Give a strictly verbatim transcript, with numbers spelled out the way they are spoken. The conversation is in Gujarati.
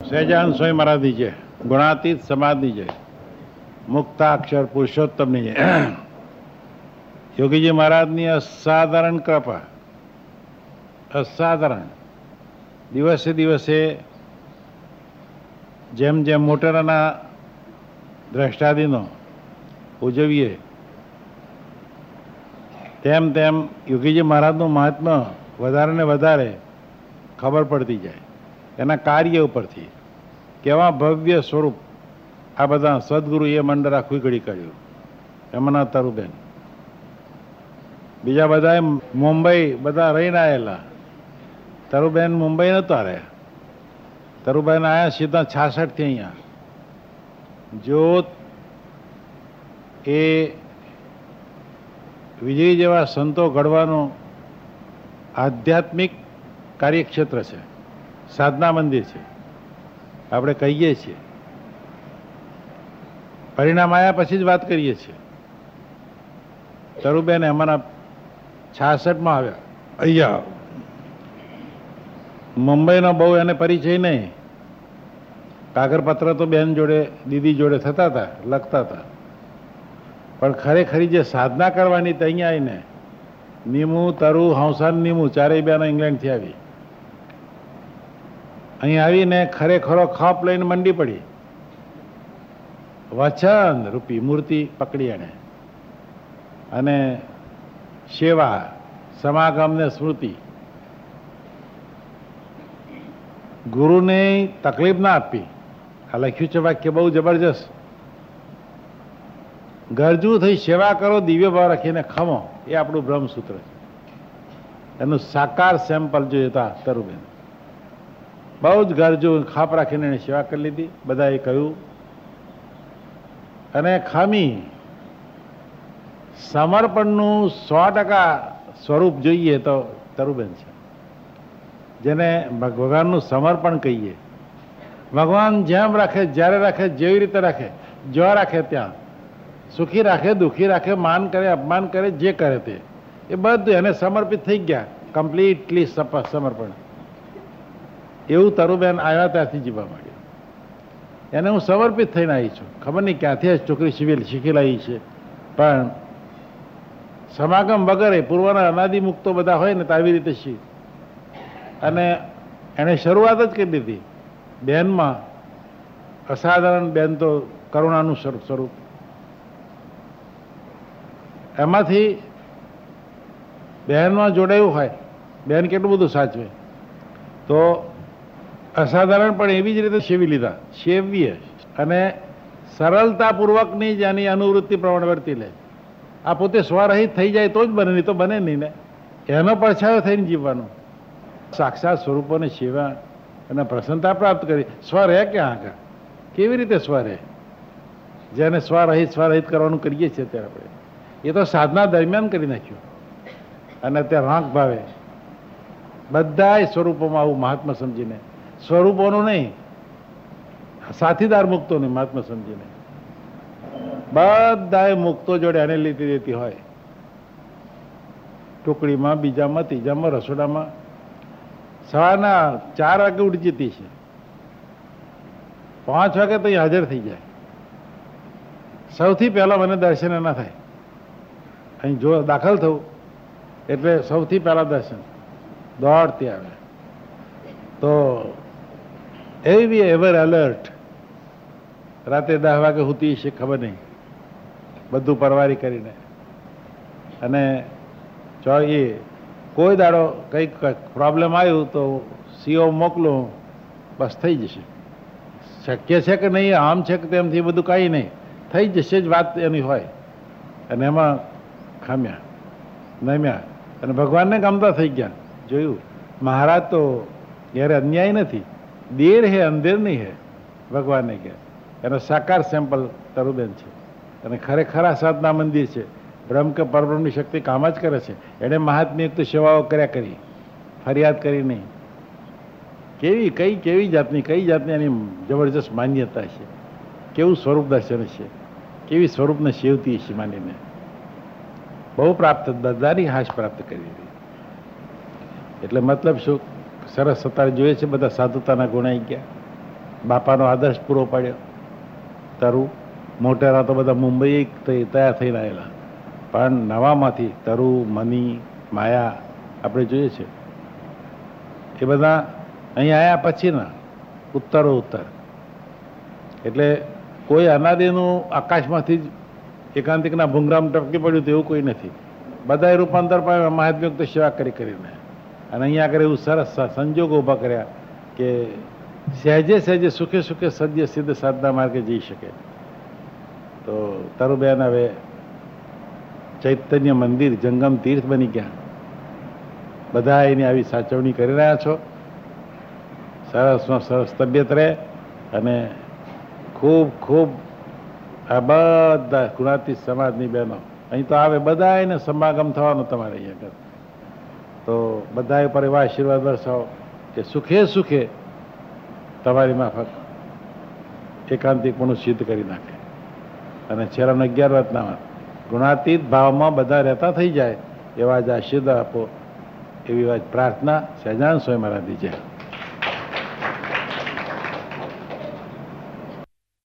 સહેજાન સ્વામી મહારાજની જય, ગુણાતીત સમાજની જય, મુક્તાક્ષર પુરુષોત્તમની જય. યોગીજી મહારાજની અસાધારણ કૃપા, અસાધારણ. દિવસે દિવસે જેમ જેમ મોટેરાના દ્રષ્ટાદિનો ઉજવીએ તેમ તેમ યોગીજી મહારાજનું મહાત્મ્ય વધારે ને વધારે ખબર પડતી જાય. એના કાર્ય ઉપરથી કેવા ભવ્ય સ્વરૂપ આ બધા સદગુરુ એ મંડળ આખું ઘડી કાઢ્યું. એમના તરુબેન, બીજા બધા મુંબઈ બધા રહીને આવેલા. તરુબેન મુંબઈ નહોતા રહ્યા. તરુબેન આવ્યા સીધા છાસઠથી અહીંયા. જો એ વિજય જેવા સંતો ઘડવાનું આધ્યાત્મિક કાર્યક્ષેત્ર છે, સાધના મંદિર છે, આપણે કહીએ છીએ. પરિણામ આવ્યા પછી જ વાત કરીએ છીએ. તરુબેન અમારા છાસઠમાં આવ્યા અહીંયા. મુંબઈનો બહુ એને પરિચય નહીં. કાગળપત્ર તો બેન જોડે દીદી જોડે થતા હતા, લખતા હતા, પણ ખરેખરી જે સાધના કરવાની તો અહીંયા આવીને નીમું, તરુ, હંસાન, નીમું ચારેય બેનો ઇંગ્લેન્ડથી આવી. અહીં આવીને ખરેખરો ખપ લઈને મંડી પડી. વચન રૂપી મૂર્તિ પકડી એને અને સેવા, સમાગમ ને સ્મૃતિ. ગુરુને તકલીફ ના આપી. આ લખ્યું છે વાક્ય બહુ જબરજસ્ત. ગરજુ થઈ સેવા કરો, દિવ્ય ભાવ રાખીને ખમો, એ આપણું બ્રહ્મસૂત્ર છે. એનું સાકાર સેમ્પલ જોઈએ તો તરુબેન બહુ જ ગરજુ ખાપ રાખીને એને સેવા કરી લીધી. બધાએ કહ્યું. અને ખામી સમર્પણનું સો ટકા સ્વરૂપ જોઈએ તો તરુબેન છે, જેને ભગવાનનું સમર્પણ કહીએ. ભગવાન જેમ રાખે, જ્યારે રાખે, જેવી રીતે રાખે, જો રાખે ત્યાં, સુખી રાખે, દુઃખી રાખે, માન કરે, અપમાન કરે, જે કરે તે એ બધું એને સમર્પિત થઈ ગયા. કમ્પ્લીટલી સમર્પણ. એવું તરુબેન આવ્યા ત્યાંથી જીવવા માંડ્યું. એને હું સમર્પિત થઈને આવી છું. ખબર નહીં ક્યાંથી જ છોકરી સિવિલ શીખી લાવી છે, પણ સમાગમ વગેરે પૂર્વના અનાદિ મુક્તો બધા હોય ને તો આવી રીતે શીખ. અને એને શરૂઆત જ કરી દીધી બેનમાં. અસાધારણ બેન તો કરુણાનું સ્વરૂપ. એમાંથી બહેનમાં જોડાયું હોય, બહેન કેટલું બધું સાચવે, તો અસાધારણ પણ એવી જ રીતે સેવી લીધા. સેવીએ અને સરળતાપૂર્વકની જ એની અનુવૃત્તિ પ્રમાણે વર્તી લે. આ પોતે સ્વરહિત થઈ જાય તો જ બને, નહીં તો બને નહીં ને. એનો પડછાયો થઈને જીવવાનો. સાક્ષાત સ્વરૂપોને સેવા અને પ્રસન્નતા પ્રાપ્ત કરી. સ્વ રહે ક્યાં આગળ? કેવી રીતે સ્વ રહે? જેને સ્વરહિત સ્વરહિત કરવાનું કરીએ છીએ ત્યારે આપણે, એ તો સાધના દરમિયાન કરી નાખ્યું. અને ત્યાં રાંક ભાવે બધા સ્વરૂપોમાં આવું મહાત્મા સમજીને, સ્વરૂપોનું નહીં, સાથીદાર મુક્તો નહીં, મહાત્મા સમજીને બધા મુક્તો જોડે એને લીધી દેતી હોય. ટુકડીમાં, બીજામાં, ત્રીજામાં, રસોડામાં સવારના ચાર વાગે ઉઠી જતી છે. પાંચ વાગે તો અહીં હાજર થઈ જાય. સૌથી પહેલા મને દર્શન ના થાય. અહીં જો દાખલ થવું એટલે સૌથી પહેલા દર્શન દોડતી આવે. તો એવી એવર એલર્ટ. રાતે દસ વાગે સુતી છે ખબર નહીં, બધું પરવારી કરીને. અને ચો એ કોઈ દાડો કંઈક પ્રોબ્લેમ આવ્યું તો સીઓ મોકલું, બસ થઈ જશે. શક્ય છે કે નહીં, આમ છે કે તેમથી બધું કાંઈ નહીં, થઈ જશે જ વાત એની હોય. અને એમાં ખામ્યા નમ્યા અને ભગવાનને ગમતા થઈ ગયા. જોયું મહારાજ તો ઘેરે અન્યાય નથી, દેર હે અંધેર નહીં હે, ભગવાનને કહે. એનો સાકાર સેમ્પલ તરુબેન છે. અને ખરેખર આ સાધના મંદિર છે. બ્રહ્મ કે પરબ્રહ્મની શક્તિ કામ જ કરે છે. એણે મહાત્મ્યુક્ત સેવાઓ કર્યા કરી, ફરિયાદ કરી નહીં. કેવી કઈ કેવી જાતની કઈ જાતની એની જબરજસ્ત માન્યતા છે, કેવું સ્વરૂપ દર્શન છે, કેવી સ્વરૂપને સેવતી છે માનીને. બહુ પ્રાપ્ત, બધાની હાશ પ્રાપ્ત કરી દીધી. એટલે મતલબ શું? સરસ સતાર જોઈએ છે, બધા સાધુતાના ગુણ આવી ગયા. બાપાનો આદર્શ પૂરો પાડ્યો. તરુ મોટેરા તો બધા મુંબઈ તૈયાર થઈને આવેલા, પણ નવામાંથી તરુ, મની, માયા આપણે જોઈએ છે એ બધા અહીં આવ્યા પછીના ઉત્તરો ઉત્તર. એટલે કોઈ અનાદિનું આકાશમાંથી જ એકાંતિકના ભૂંગરામ ટપકી પડ્યું તેવું કોઈ નથી. બધાએ રૂપાંતર પામ્યા મહાત્મ્યુક્ત સેવા કરી કરીને. અને અહીંયા આગળ એવું સરસ સંજોગો ઊભા કર્યા કે સહેજે સહેજે સુખે સુખે સદ્ય સિદ્ધ સાધના માર્ગે જઈ શકે. તો તરુબેન હવે ચૈતન્ય મંદિર જંગમ તીર્થ બની ગયા. બધા એની આવી સાચવણી કરી રહ્યા છો. સરસમાં સરસ તબિયત રહે અને ખૂબ ખૂબ આ બધા ગુણાતીત સમાજની બહેનો અહીં તો આવે, બધા એને સમાગમ થવાનો તમારે અહીંયા આગળ. તો બધા ઉપર એવા આશીર્વાદ વરસાવો કે સુખે સુખે તમારી માફક એકાંતિકપણું સિદ્ધ કરી નાખે. અને છેલ્લા અગિયાર રત્નામાં ગુણાતીત ભાવમાં બધા રહેતા થઈ જાય એવા જ આશીર્વાદ આપો, એવી વાત પ્રાર્થના સહેજાન સ્વયં મહારાજની છે.